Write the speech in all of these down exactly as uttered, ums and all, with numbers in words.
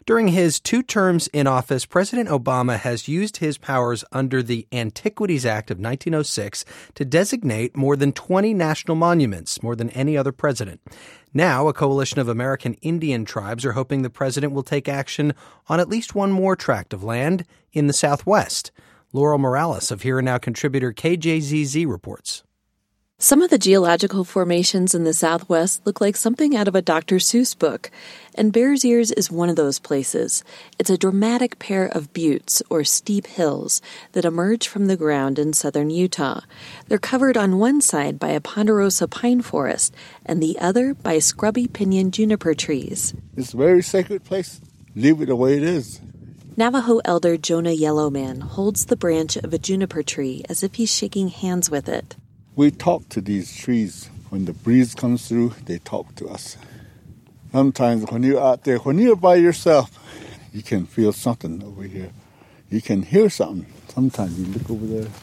During his two terms in office, President Obama has used his powers under the Antiquities Act of nineteen oh six to designate more than twenty national monuments, more than any other president. Now, a coalition of American Indian tribes are hoping the president will take action on at least one more tract of land in the Southwest. Laurel Morales of Here and Now contributor K J Z Z reports. Some of the geological formations in the Southwest look like something out of a Doctor Seuss book, and Bears Ears is one of those places. It's a dramatic pair of buttes, or steep hills, that emerge from the ground in southern Utah. They're covered on one side by a ponderosa pine forest, and the other by scrubby pinyon juniper trees. It's a very sacred place. Leave it the way it is. Navajo elder Jonah Yellowman holds the branch of a juniper tree as if he's shaking hands with it. We talk to these trees. When the breeze comes through, they talk to us. Sometimes when you're out there, when you're by yourself, you can feel something over here. You can hear something. Sometimes you look over there.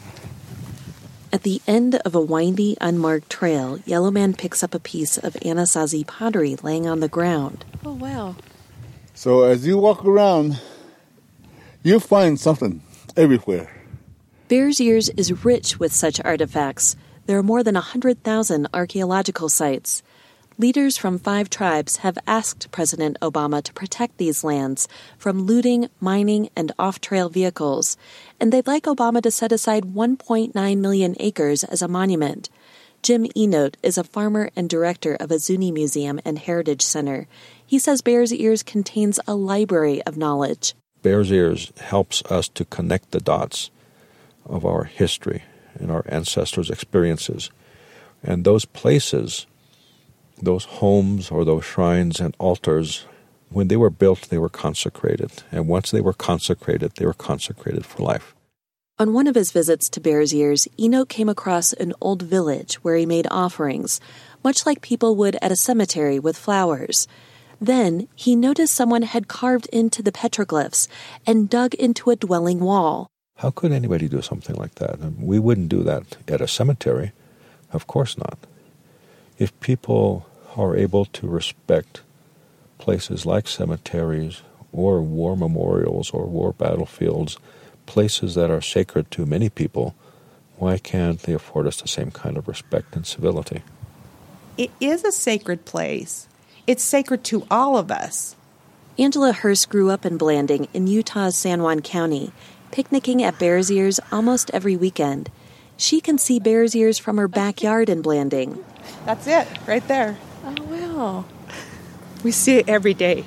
At the end of a windy, unmarked trail, Yellowman picks up a piece of Anasazi pottery laying on the ground. Oh, wow. So as you walk around, you'll find something everywhere. Bears Ears is rich with such artifacts. There are more than one hundred thousand archaeological sites. Leaders from five tribes have asked President Obama to protect these lands from looting, mining, and off-trail vehicles, and they'd like Obama to set aside one point nine million acres as a monument. Jim Enote is a farmer and director of a Zuni Museum and Heritage Center. He says Bears Ears contains a library of knowledge. Bears Ears helps us to connect the dots of our history and our ancestors' experiences. And those places, those homes or those shrines and altars, when they were built, they were consecrated. And once they were consecrated, they were consecrated for life. On one of his visits to Bears Ears, Enoch came across an old village where he made offerings, much like people would at a cemetery with flowers. Then he noticed someone had carved into the petroglyphs and dug into a dwelling wall. How could anybody do something like that? We wouldn't do that at a cemetery. Of course not. If people are able to respect places like cemeteries or war memorials or war battlefields, places that are sacred to many people, why can't they afford us the same kind of respect and civility? It is a sacred place. It's sacred to all of us. Angela Hurst grew up in Blanding in Utah's San Juan County, picnicking at Bears Ears almost every weekend. She can see Bears Ears from her backyard in Blanding. That's it, right there. Oh, wow. We see it every day.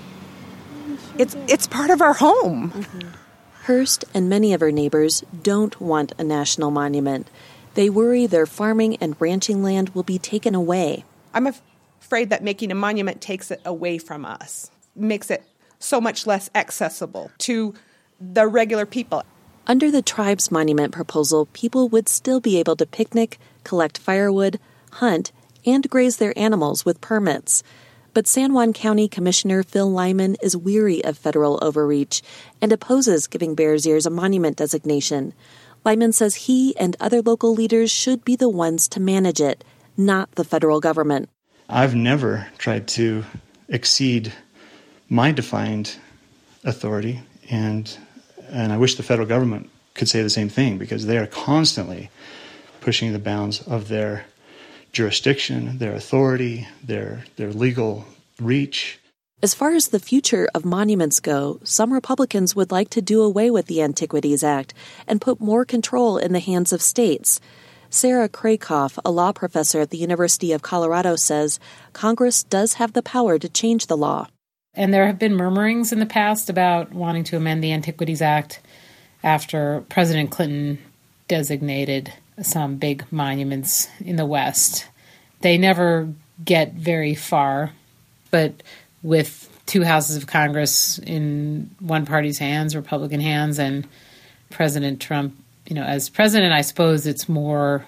It's it's part of our home. Mm-hmm. Hurst and many of her neighbors don't want a national monument. They worry their farming and ranching land will be taken away. I'm af- afraid that making a monument takes it away from us, makes it so much less accessible to the regular people. Under the tribe's monument proposal, people would still be able to picnic, collect firewood, hunt, and graze their animals with permits. But San Juan County Commissioner Phil Lyman is weary of federal overreach and opposes giving Bears Ears a monument designation. Lyman says he and other local leaders should be the ones to manage it, not the federal government. I've never tried to exceed my defined authority, and and I wish the federal government could say the same thing, because they are constantly pushing the bounds of their jurisdiction, their authority, their their legal reach. As far as the future of monuments go, some Republicans would like to do away with the Antiquities Act and put more control in the hands of states. Sarah Krakoff, a law professor at the University of Colorado, says Congress does have the power to change the law. And there have been murmurings in the past about wanting to amend the Antiquities Act after President Clinton designated some big monuments in the West. They never get very far, but with two houses of Congress in one party's hands, Republican hands, and President Trump, you know, as president, I suppose it's more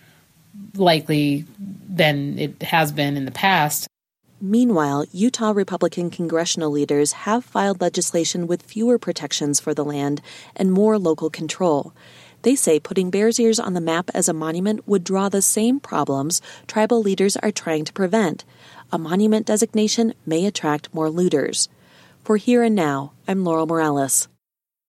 likely than it has been in the past. Meanwhile, Utah Republican congressional leaders have filed legislation with fewer protections for the land and more local control. They say putting Bears Ears on the map as a monument would draw the same problems tribal leaders are trying to prevent. A monument designation may attract more looters. For Here and Now, I'm Laurel Morales.